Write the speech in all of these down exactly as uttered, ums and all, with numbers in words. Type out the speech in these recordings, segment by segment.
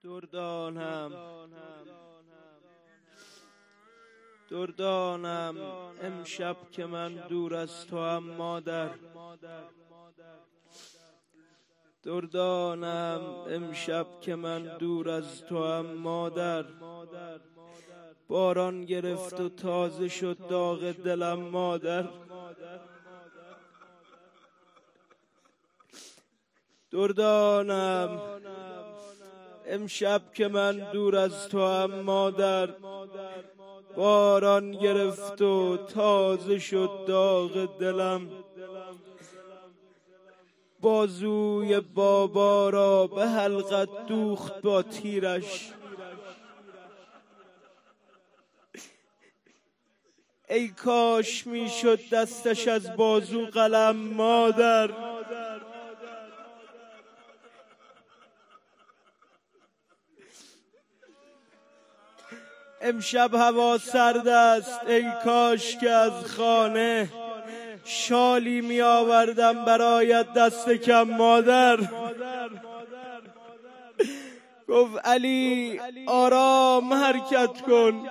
دردانم دردانم امشب که من دور از تو هم مادر، دردانم امشب که من دور از تو هم مادر. باران گرفت و تازه شد داغ دلم مادر، دردانم امشب که من دور از تو هم مادر. باران گرفت و تازه شد داغ دلم، بازوی بابا را به حلقت دوخت با تیرش. ای کاش میشد دستش از بازو قلم مادر. امشب هوا سرد است، ای کاش که از خانه شالی می آوردم برایت دست کم مادر. گفت علی آرام حرکت کن،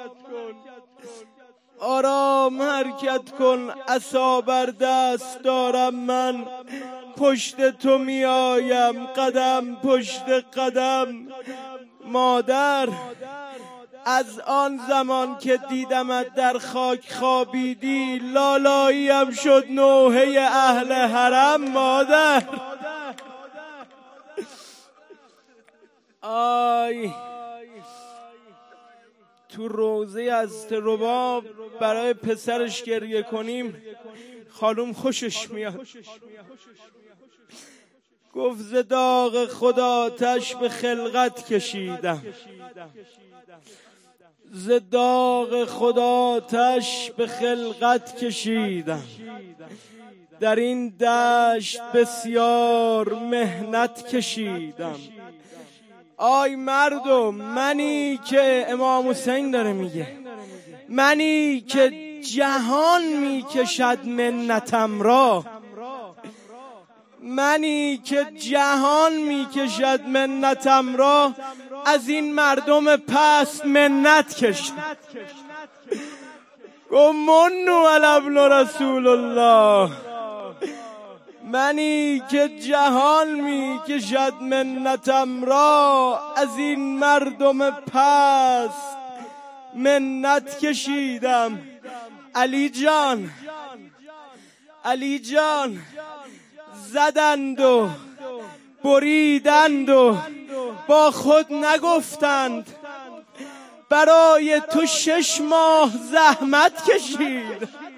آرام حرکت کن، عصا بر دست دارم من، پشت تو می آیم قدم پشت قدم مادر. از آن زمان که دیدمت در خاک خوابیدی، لالاییم شد نوحه اهل حرم مادر. آی تو روضه از رباب برای پسرش گریه کنیم خانوم خوشش میاد. گفت ز داغ خدا آتش به خلقت کشیدم، ز داغ خدا آتش به خلقت کشیدم، در این دشت بسیار مهنت کشیدم. آی مردم، منی که امام حسین داره میگه، منی که جهان میکشد منتم را، منی که جهان میکشد منتم را، از این مردم پست منت کشد. گفت منو علی ابن رسول الله، منی که جهان میکشد منتم را، از این مردم پست منت کشیدم. علی جان، علی جان، زدند و بریدند و با خود نگفتند، برای تو شش ماه زحمت کشید.